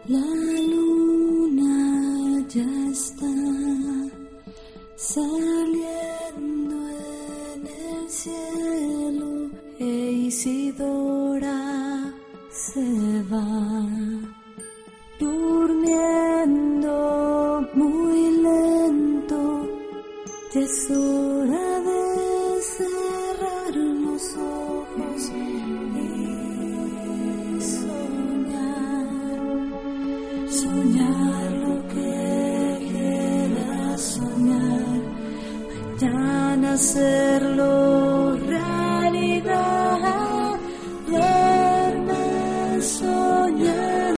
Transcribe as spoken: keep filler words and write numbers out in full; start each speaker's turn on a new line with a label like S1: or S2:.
S1: La luna ya está saliendo en el cielo e Isidora se va durmiendo muy lento. Ya es hora de cerrar los ojos y soñar, soñar lo que quieras soñar, mañana hacerlo.